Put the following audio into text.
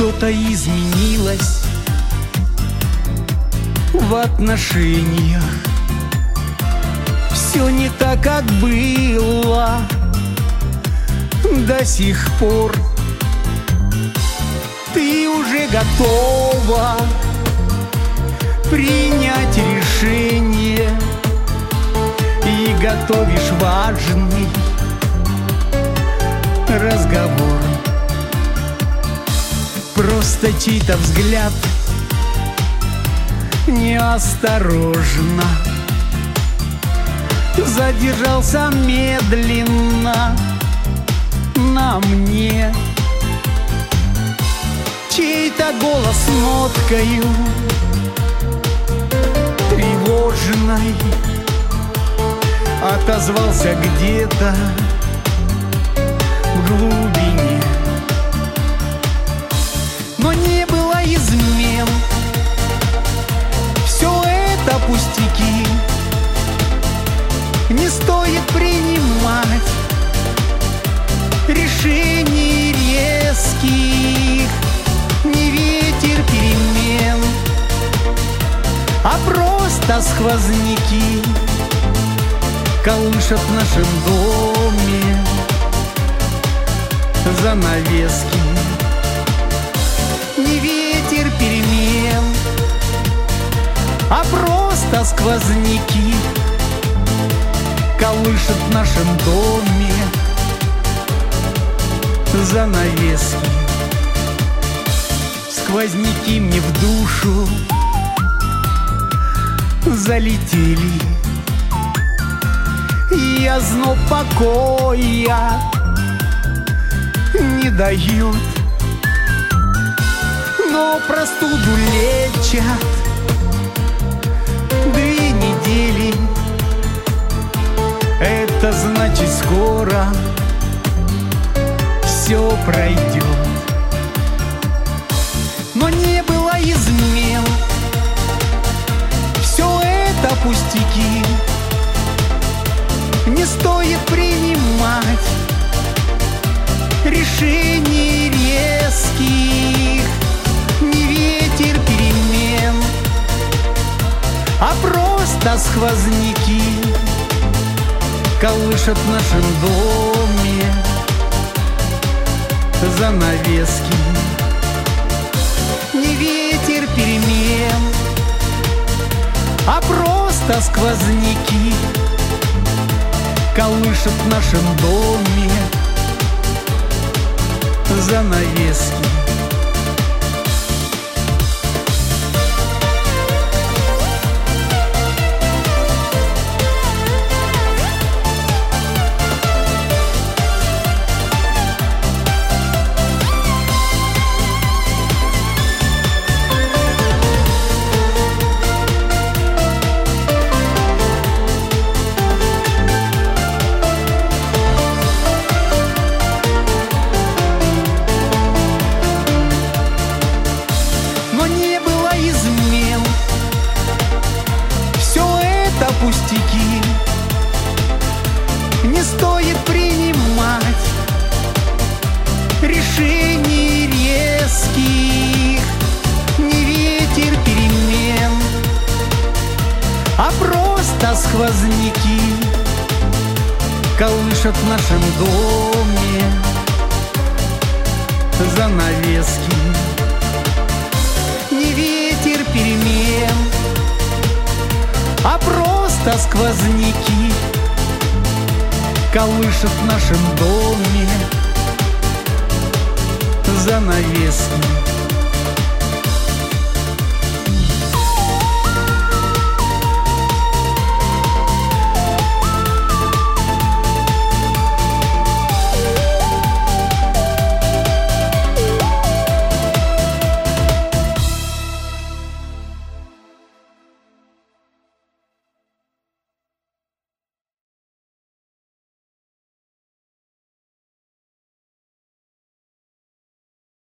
что-то изменилось в отношениях. Все не так, как было до сих пор. Ты уже готова принять решение и готовишь важный разговор. Просто чей-то взгляд неосторожно задержался медленно на мне. Чей-то голос ноткою тревожной отозвался где-то в глубине. Но не было измен, все это пустяки. Не стоит принимать решений резких, не ветер перемен, а просто сквозняки колышат в нашем доме занавески. Не ветер перемен, а просто сквозняки колышат в нашем доме занавески. Сквозняки мне в душу залетели, и озноб покоя не дает. Но простуду лечат 2 недели. Это значит, скоро все пройдет. Но не было измен, все это пустяки. Не стоит принимать решений резких, не ветер перемен, а просто сквозняки колышат в нашем доме занавески. Не ветер перемен, а просто сквозняки колышат в нашем доме занавески. Пустяки. Не стоит принимать решений резких, не ветер перемен, а просто сквозняки колышат в нашем доме занавески. Не ветер перемен, а просто сквозняки колышат в нашем доме занавески.